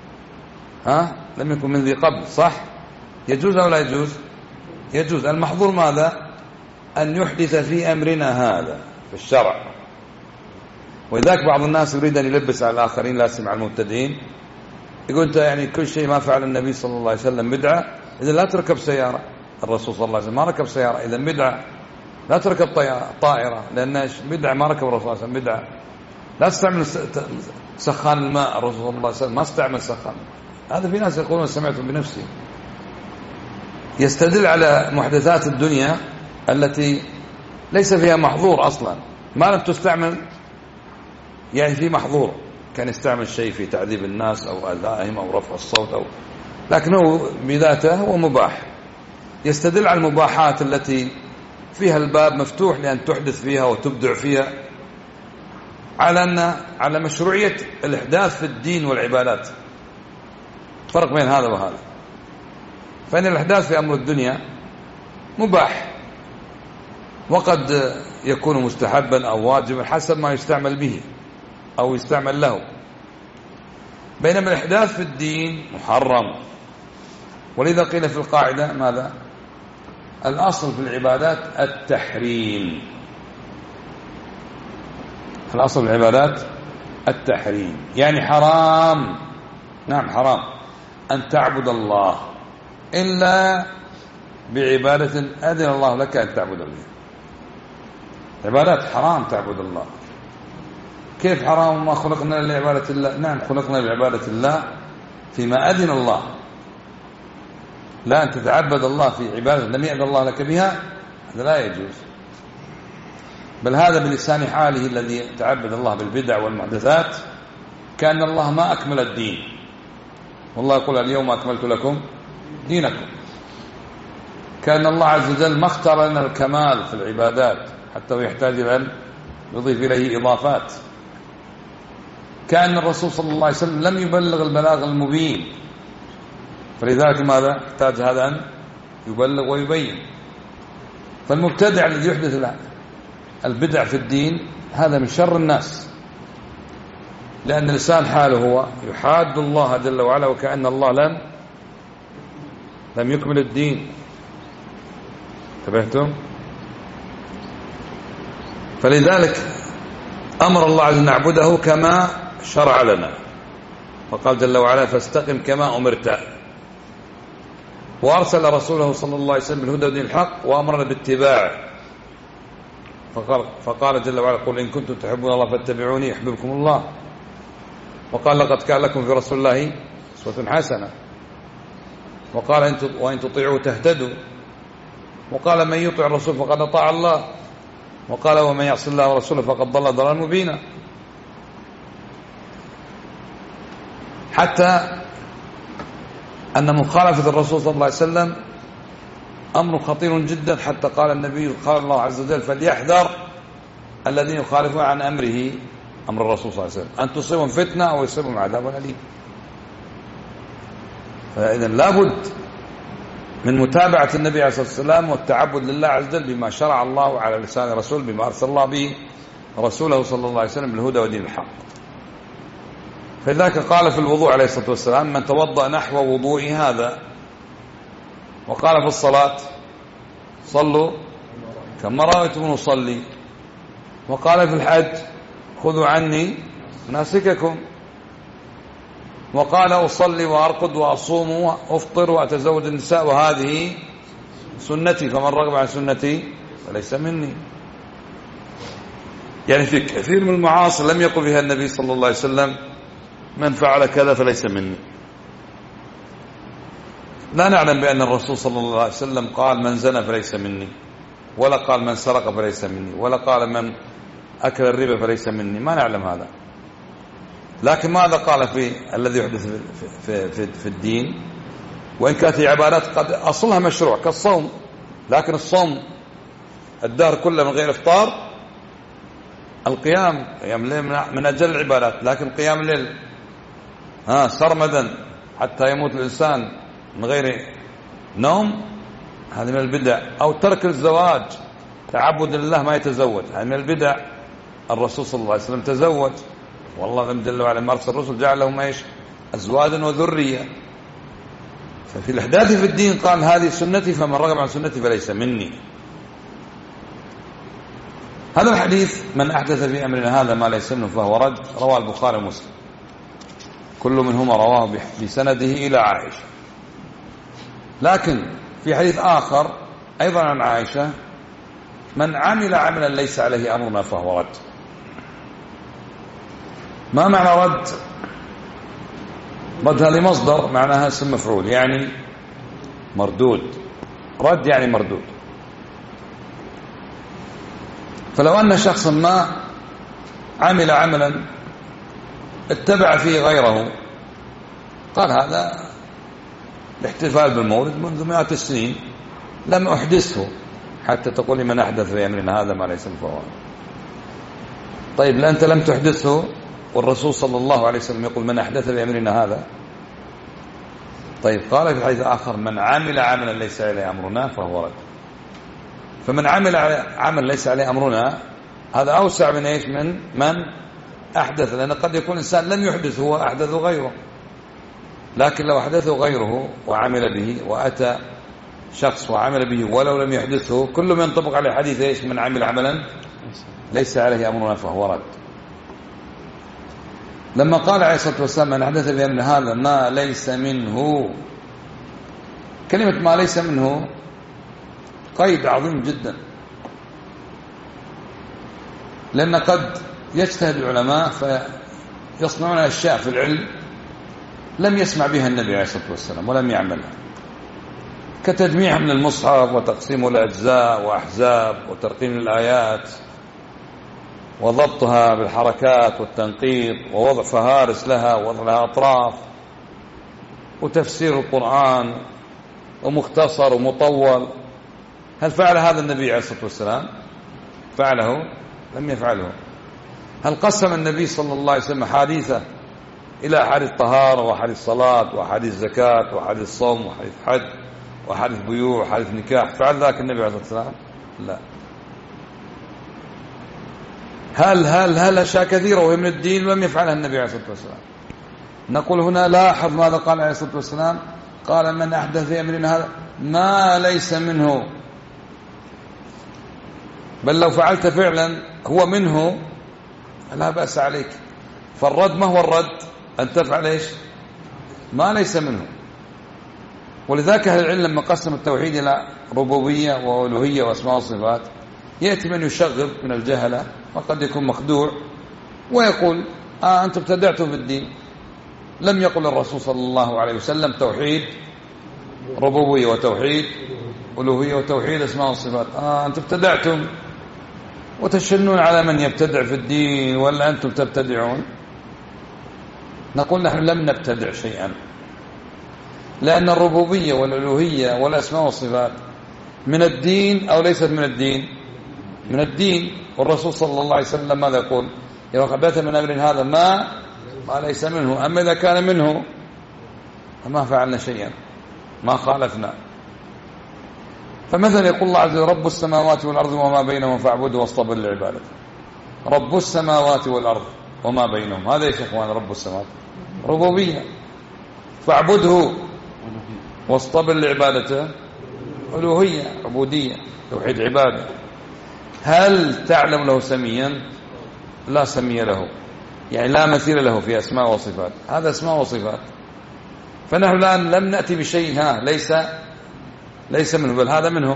يكن من ذي قبل، صح؟ يجوز أو لا يجوز؟ يجوز. المحظور ماذا؟ أن يحدث في أمرنا هذا في الشرع. ولذلك بعض الناس يريد أن يلبس على الآخرين، لا سمع المبتدئين، يقول أنت يعني كل شيء ما فعل النبي صلى الله عليه وسلم بدعة، إذا لا تركب سيارة. الرسول صلى الله عليه وسلم ما ركب سيارة، إذا بدعة. لا تركب طائرة، لأن بدعة ما ركب الرسول صلى الله عليه وسلم، بدعة. لا تستعمل سخان الماء، الرسول صلى الله عليه وسلم ما استعمل سخان. هذا في ناس يقولون سمعت بنفسي. يستدل على محدثات الدنيا التي ليس فيها محظور أصلا، ما لم تستعمل يعني في محظور، كان يستعمل شيء في تعذيب الناس أو أذائهم أو رفع الصوت لكنه بذاته هو مباح. يستدل على المباحات التي فيها الباب مفتوح لأن تحدث فيها وتبدع فيها، على مشروعية الإحداث في الدين والعبادات. فرق بين هذا وهذا. فإن الإحداث في أمر الدنيا مباح، وقد يكون مستحبا أو واجبا حسب ما يستعمل به أو يستعمل له، بينما الإحداث في الدين محرم. ولذا قيل في القاعدة ماذا؟ الأصل في العبادات التحريم. الأصل في العبادات التحريم، يعني حرام، نعم حرام أن تعبد الله إلا بعبادة أذن الله لك أن تعبد بها. عبادات حرام تعبد الله. كيف حرام؟ ما خلقنا لعبادة الله. نعم خلقنا لعبادة الله فيما أذن الله، لا أن تتعبد الله في عبادة لم يأذن الله لك بها، هذا لا يجوز. بل هذا بلسان حاله الذي تعبد الله بالبدع والمحدثات كأن الله ما أكمل الدين. والله يقول اليوم أكملت لكم دينكم. كأن الله عز وجل ما اختار لنا الكمال في العبادات حتى يحتاج أن يضيف إليه إضافات. كأن الرسول صلى الله عليه وسلم لم يبلغ البلاغ المبين، فلذلك ماذا؟ احتاج هذا أن يبلغ ويبين. فالمبتدع الذي يحدث البدع في الدين هذا من شر الناس، لأن لسان حاله هو يحاد الله جل وعلا وكأن الله لم يكمل الدين. انتبهتم؟ فلذلك أمر الله عز وجل نعبده كما شرع لنا، وقال جل وعلا فاستقم كما أمرت. وأرسل رسوله صلى الله عليه وسلم بالهدى ودين الحق وأمرنا باتباعه، فقال جل وعلا قل إن كنتم تحبون الله فاتبعوني يحببكم الله. وقال لقد كان لكم في رسول الله أسوة حسنة. وقال وإن تطيعوا تهتدوا. وقال من يطع الرسول فقد أطاع الله. وقال ومن يعص الله ورسوله فقد ضل ضلالا مبينا. حتى أن مخالفة الرسول صلى الله عليه وسلم أمر خطير جدا، حتى قال النبي قال الله عز وجل فليحذر الذين يخالفون عن أمره، أمر الرسول صلى الله عليه وسلم، أن تصيبهم فتنة أو يصيبهم عذاب أليم. فإذا لابد من متابعة النبي عليه الصلاة والسلام والتعبد لله عز وجل بما شرع الله على لسان الرسول، بما أرسل الله به رسوله صلى الله عليه وسلم بالهدى ودين الحق. فلذلك قال في الوضوء عليه الصلاة والسلام من توضأ نحو وضوء هذا. وقال في الصلاة صلوا كما رأيتم نصلي. وقال في الحج خذوا عني مناسككم. وقال أصلي وأرقد وأصوم وأفطر وأتزوج النساء وهذه سنتي فمن رغب عن سنتي فليس مني. يعني في كثير من المعاصي لم يقل فيها النبي صلى الله عليه وسلم من فعل كذا فليس مني. لا نعلم بأن الرسول صلى الله عليه وسلم قال من زنى فليس مني، ولا قال من سرق فليس مني، ولا قال من أكل الربا فليس مني، ما نعلم هذا. لكن ماذا قال في الذي يحدث في الدين؟ وإن كانت عبادات قد أصلها مشروع كالصوم، لكن الصوم الدهر كله من غير إفطار، القيام قيام الليل من أجل العبادات، لكن قيام الليل سرمدا حتى يموت الإنسان من غير نوم، هذا من البدع. أو ترك الزواج تعبد لله ما يتزوج، هذا من البدع. الرسول صلى الله عليه وسلم تزوج، والله جل وعلا ما أرسل الرسل جعل لهم ايش؟ أزواجا وذرية. ففي الإحداث في الدين قال هذه سنتي فمن رغب عن سنتي فليس مني. هذا الحديث من أحدث في أمرنا هذا ما ليس منه فهو رد، رواه البخاري ومسلم، كل منهما رواه بسنده إلى عائشة. لكن في حديث آخر أيضا عن عائشة: من عمل عملا ليس عليه أمرنا فهو رد. ما معنى رد؟ رد هذه مصدر معناها اسم مفعول، يعني مردود. رد يعني مردود. فلو أن شخصا ما عمل عملا اتبع فيه غيره، قال هذا الاحتفال بالمولد منذ مئات السنين لم أحدثه، حتى تقول لي من أحدث في أمرنا هذا ما ليس فهو. طيب لا أنت لم تحدثه، والرسول صلى الله عليه وسلم يقول من أحدث في أمرنا هذا. طيب قال في حديث آخر: من عمل عملا ليس عليه أمرنا فهو رد. فمن عمل عمل ليس عليه أمرنا هذا أوسع من إيش؟ من أحدث، لأن قد يكون إنسان لم يحدث هو أحدث غيره، لكن لو أحدثه غيره وعمل به، وأتى شخص وعمل به ولو لم يحدثه، كل من ينطبق عليه حديث إيش؟ من عمل عملا ليس عليه أمرنا فهو رد. لما قال عليه الصلاة والسلام: من أحدث في أمرنا هذا ما ليس منه، كلمة ما ليس منه قيد عظيم جدا، لأن قد يجتهد العلماء فيصنعون أشياء في العلم لم يسمع بها النبي عليه الصلاة والسلام ولم يعملها، كتجميع من المصحف وتقسيم الأجزاء وأحزاب وترقيم الآيات وضبطها بالحركات والتنقيط ووضع فهارس لها ووضع لها أطراف وتفسير القرآن ومختصر ومطول. هل فعل هذا النبي عليه الصلاة والسلام؟ فعله؟ لم يفعله. هل قسم النبي صلى الله عليه وسلم حديثه إلى أحاديث طهارة وأحاديث صلاة وأحاديث زكاة وأحاديث صوم وأحاديث حج وأحاديث بيوع وأحاديث نكاح؟ فعل ذاك النبي عليه الصلاة والسلام؟ لا. هل أشياء كثيرة وهي من الدين لم يفعلها النبي عليه الصلاة والسلام؟ نقول هنا لاحظ ماذا قال عليه الصلاة والسلام: قال من أحدث في أمرنا هذا ما ليس منه. بل لو فعلت فعلا هو منه لا بأس عليك. فالرد ما هو الرد؟ أن تفعل إيش؟ ما ليس منه. ولذلك أهل العلم لما قسم التوحيد إلى ربوبية وألوهية وأسماء وصفات، يأتي من يشغب من الجهلة وقد يكون مخدوع ويقول: أنتم ابتدعتم في الدين، لم يقل الرسول صلى الله عليه وسلم توحيد ربوبية وتوحيد ألوهية وتوحيد أسماء وصفات، أنتم ابتدعتم وتشنون على من يبتدع في الدين، ولا أنتم تبتدعون؟ نقول نحن لم نبتدع شيئا، لأن الربوبية والألوهية والأسماء والصفات من الدين أو ليست من الدين؟ من الدين. والرسول صلى الله عليه وسلم ماذا يقول؟ إذا حدث من أمر هذا ما ليس منه. أما إذا كان منه فما فعلنا شيئا، ما خالفنا. فمثلا يقول الله عز وجل: رب السماوات والأرض وما بينهما فاعبده واصطبر لعبادته. رب السماوات والأرض وما بينهم، هذا يا إخوان رب السماوات ربوبية، فاعبده واصطبر لعبادته ألوهية عبودية توحيد عبادة. هل تعلم له سميا؟ لا سمي له، يعني لا مثيل له في أسماء وصفات. هذا أسماء وصفات. فنحن الآن لم نأتي بشيء ليس منه، بل هذا منه.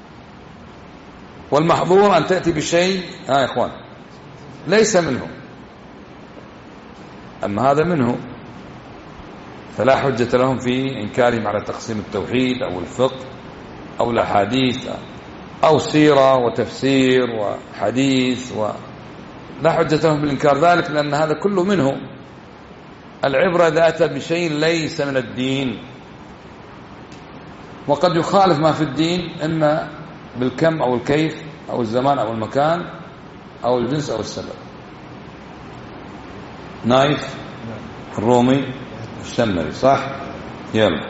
والمحظور أن تأتي بشيء يا إخوان ليس منه، أما هذا منه، فلا حجة لهم في إنكارهم على تقسيم التوحيد أو الفقه أو الأحاديث أو سيرة وتفسير وحديث، لا حجة لهم بالإنكار ذلك، لأن هذا كله منه. العبرة إذا أتى بشيء ليس من الدين وقد يخالف ما في الدين إما بالكم أو الكيف أو الزمان أو المكان أو الجنس أو السبب. نايف الرومي الشمري صح؟ يلا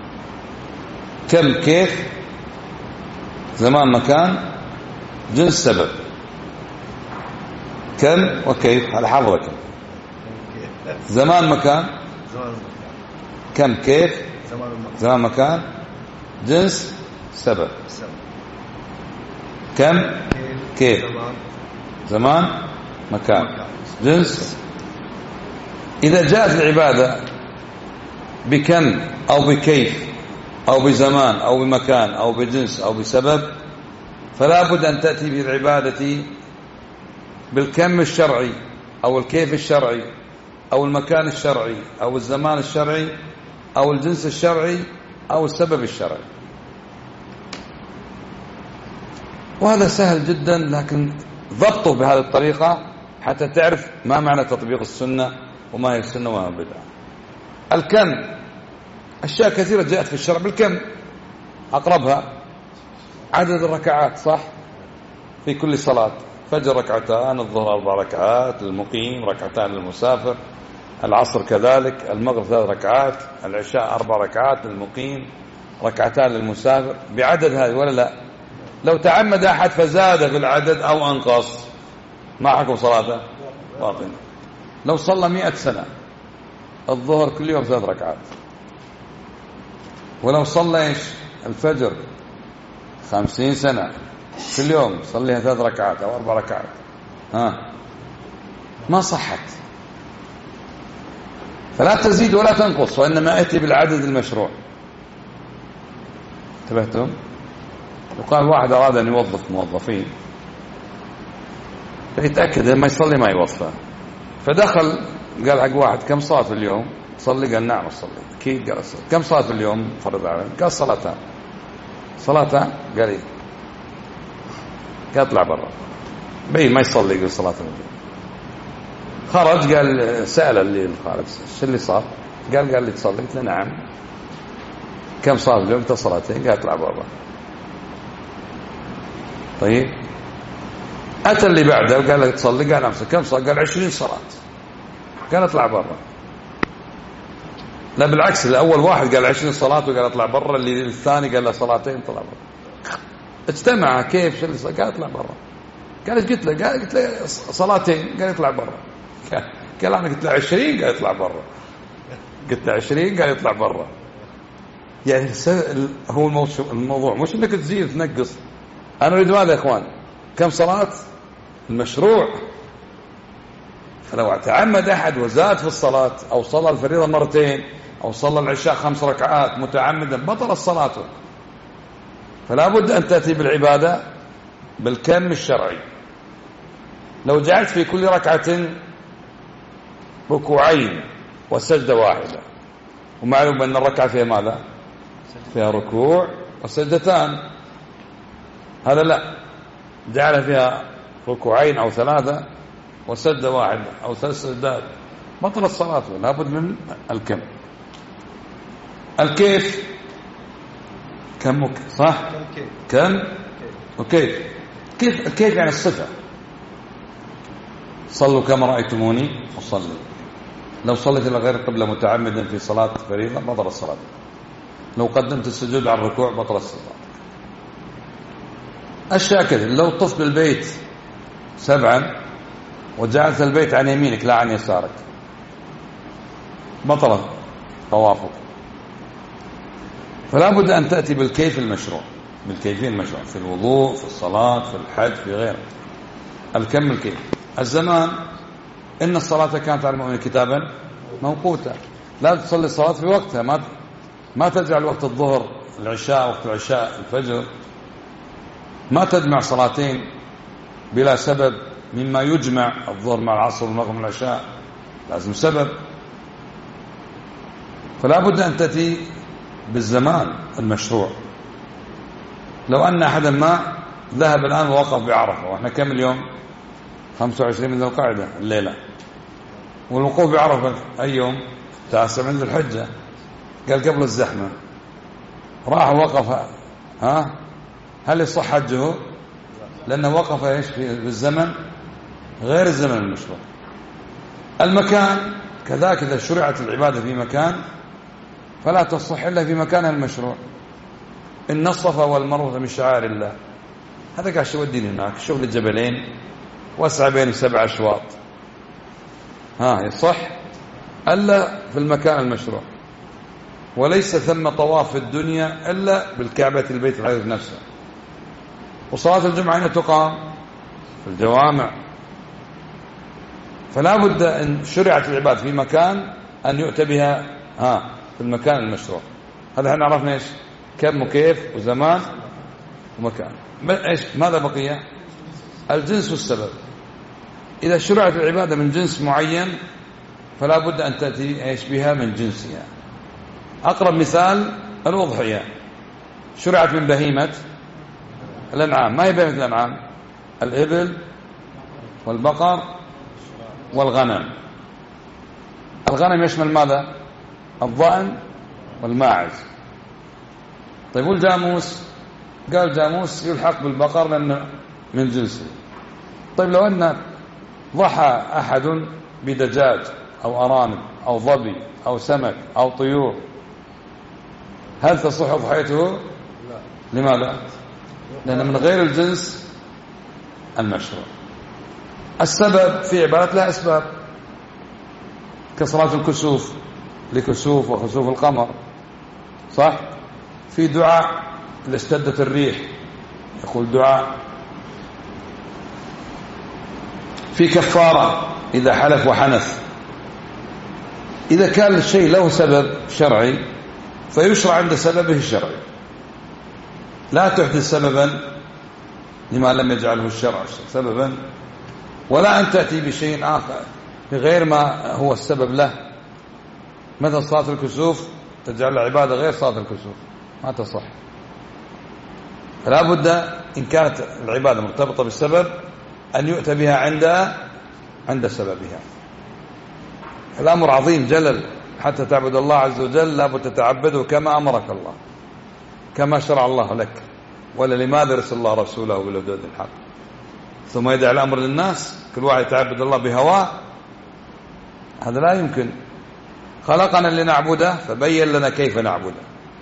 كم كيف زمان مكان جنس سبب. كم وكيف على حضرتك. زمان مكان كم كيف زمان مكان جنس سبب. كم كيف زمان مكان جنس. إذا جاءت العبادة بكم أو بكيف أو بزمان أو بمكان أو بجنس أو بسبب فلا بد أن تأتي بالعبادة بالكم الشرعي أو الكيف الشرعي أو المكان الشرعي أو الزمان الشرعي أو الجنس الشرعي أو السبب الشرعي. وهذا سهل جدا، لكن ضبطه بهذه الطريقة حتى تعرف ما معنى تطبيق السنة وما هي السنة وما هي البدعة. الكم أشياء كثيرة جاءت في الشرع بالكم، أقربها عدد الركعات صح في كل صلاة. فجر ركعتان، الظهر 4 ركعات، المقيم ركعتان للمسافر، العصر كذلك، المغرب 3 ركعات، العشاء 4 ركعات للمقيم، ركعتان للمسافر، بعدد هذه ولا لا؟ لو تعمد أحد فزاد في العدد أو أنقص ما حكم صلاته؟ باطل. لو صلى 100 سنة الظهر كل يوم 3 ركعات، ولو صلى إيش الفجر 50 سنة كل يوم صليها 3 ركعات أو 4 ركعات ما صحت. فلا تزيد ولا تنقص، وإنما أتي بالعدد المشروع. انتبهتم؟ وقال واحد أراد أن يوظف موظفين فيتأكد ما يصلي ما يوظفه، فدخل قال حق واحد كم صلاة في اليوم؟ صلي؟ قال نعم أصلي. أكيد قال أصلي. كم صلاة في اليوم فرض عليه؟ قال صلاتان. صلاتان؟ قال إيه؟ قال اطلع برا بين ما يصلي. يقول صلاة اليوم. خرج قال سأل اللي الخارج شو اللي صار؟ قال لي تصلي؟ قلت له نعم. كم صلاة في اليوم؟ قلت صلاتين. قال اطلع برا. طيب أتى اللي بعده وقال لك تصلي؟ قال نعم. كم صلاة؟ قال 20 صلاة. قال اطلع برا. لا بالعكس، الأول واحد قال 20 صلاة وقال اطلع برا، اللي الثاني قال له صلاتين طلع برا. اجتمع كيف شو اللي صار؟ قال اطلع برا. قال ايش قلت له؟ قلت له صلاتين. قال اطلع برا. قال انا قلت له 20. قال اطلع برا. قلت له 20. قال اطلع برا. يعني هو الموضوع مش انك تزيد تنقص. انا اريد ماذا يا اخوان؟ كم صلاة المشروع. فلو تعمد احد وزاد في الصلاة او صلى الفريضة مرتين او صلى العشاء 5 ركعات متعمدا بطل صلاته. فلا بد ان تأتي بالعبادة بالكم الشرعي. لو جعلت في كل ركعة ركوعين وسجدة واحدة، ومعلوم أن الركعة فيها ماذا؟ فيها ركوع وسجدتان. هذا لا، جعل فيها ركوعين أو 3 وسجدة واحدة أو 3 سجدات بطل الصلاة. لابد من الكم. الكيف كم صح؟ كم وكيف. كيف الكيف يعني الصفة. صلوا كما رأيتموني أصلي. لو صليت إلى غير القبلة متعمدا في صلاة فريضة بطل الصلاة. لو قدمت السجود على الركوع بطل الصلاة. أشياء كذا. لو طفت بالبيت 7 وجعلت البيت عن يمينك لا عن يسارك بطل طوافك. فلا بد أن تأتي بالكيف المشروع، بالكيفين المشروع في الوضوء في الصلاة في الحج في غيره. الكم الكيف. الزمان إن الصلاة كانت على المؤمنين كتابا موقوتا. لا تصلي الصلاة في وقتها. ما تجعل وقت الظهر العشاء وقت العشاء الفجر. ما تجمع صلاتين بلا سبب مما يجمع الظهر مع العصر والمغرب مع العشاء، لازم سبب. فلا بد أن تأتي بالزمان المشروع. لو أن أحدا ما ذهب الآن ووقف بعرفة، وإحنا كم اليوم؟ 25 من ذي القعدة الليلة، والوقوف بعرفة أي يوم؟ 9 من ذي الحجة. قال قبل الزحمة راح وقف، هل يصح حجه؟ لأنه وقف إيش في الزمن غير الزمن المشروع. المكان كذلك، إذا شرعت العبادة في مكان فلا تصح إلا في مكانها المشروع. إن الصفا والمروة من شعائر الله، هذا قاعد شو الدين هناك، شغل الجبلين واسع بين 7 أشواط، يصح إلا في المكان المشروع. وليس ثم طواف في الدنيا إلا بالكعبة البيت العتيق نفسه. وصلاة الجمعة أين تقام؟ في الجوامع. فلا بد أن شرعت العبادة في مكان أن يؤتى بها في المكان المشروع. هذا احنا عرفنا ايش كم وكيف وزمان ومكان. ايش ماذا بقي؟ الجنس والسبب. إذا شرعت العبادة من جنس معين فلا بد أن تأتي ايش بها من جنسها. أقرب مثال الأضحية، شرعت من بهيمة الأنعام. ما هي بهيمة الأنعام؟ الإبل والبقر والغنم. الغنم يشمل ماذا؟ الضأن والماعز. طيب والجاموس؟ قال جاموس يلحق بالبقر لأنه من جنسه. طيب لو أن ضحى أحد بدجاج أو أرانب أو ظبي أو سمك أو طيور، هل تصح ضحيته؟ لماذا؟ لأنه من غير الجنس المشروع. السبب في عبادة لها أسباب، كصلاة الكسوف لكسوف وخسوف القمر، صح؟ في دعاء إذا اشتدت الريح يقول دعاء، في كفارة إذا حلف وحنث. إذا كان الشيء له سبب شرعي فيشرع عند سببه الشرعي، لا تحدث سببا لما لم يجعله الشرع سببا، ولا أن تأتي بشيء آخر بغير ما هو السبب له. مثل صلاة الكسوف تجعل العبادة غير صلاة الكسوف، ما تصح. فلا بد إن كانت العبادة مرتبطة بالسبب أن يؤتى بها عند سببها. الأمر عظيم جلل، حتى تعبد الله عز وجل لا بد تتعبده كما أمرك الله، كما شرع الله لك. ولا لماذا رسل الله رسوله بالهدى الحق ثم يدعي الأمر للناس كل واحد يتعبد الله بهواه؟ هذا لا يمكن. خلقنا لنعبده فبين لنا كيف نعبده.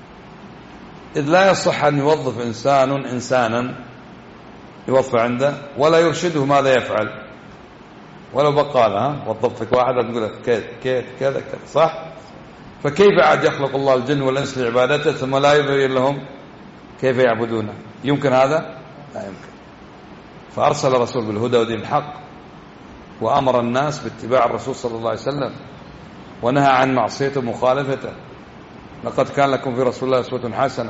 إذ لا يصح أن يوظف إنسانا يوظف عنده ولا يرشده ماذا يفعل. ولو بقال وظفتك واحد تقول كيف كذا كذا، صح؟ فكيف عاد يخلق الله الجن والإنس لعبادته ثم لا يبين لهم كيف يعبدونه؟ يمكن هذا؟ لا يمكن. فأرسل الرسول بالهدى ودين الحق وأمر الناس باتباع الرسول صلى الله عليه وسلم ونهى عن معصيته ومخالفته. لقد كان لكم في رسول الله أسوة حسنة،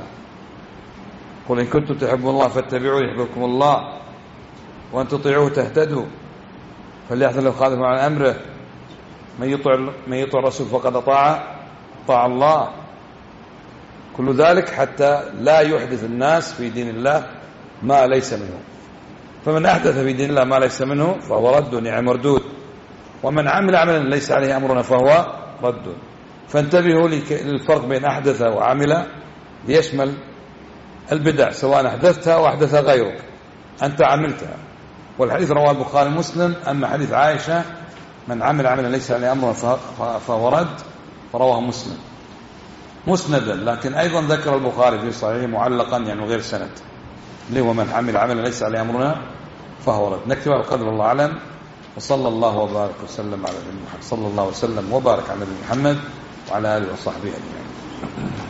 قل إن كنتم تحبون الله فاتبعوا يحببكم الله وأن تطيعوه تهتدوا فليحذر الذين يخالفون عن أمره من يطع الرسول فقد أطاع الله. كل ذلك حتى لا يحدث الناس في دين الله ما ليس منه. فمن أحدث في دين الله ما ليس منه فهو رد يعني مردود، ومن عمل عملا ليس عليه أمرنا فهو رد. فانتبهوا للفرق بين أحدث وعمل ليشمل البدع، سواء أحدثتها أو أحدثها غيرك، أنت عملتها. والحديث رواه البخاري ومسلم. أما حديث عائشة من عمل عملا ليس عليه أمرنا فهو رد فرواه مسلم مسندا، لكن أيضا ذكر البخاري في صحيحه معلقا يعني غير سند اللي هو من عمل عملا ليس عليه أمرنا فهو رد. نكتب بقدر الله أعلم، وصلى الله وبارك وسلم على نبينا محمد، صلى الله وسلم وبارك على نبينا محمد وعلى آله وصحبه أجمعين.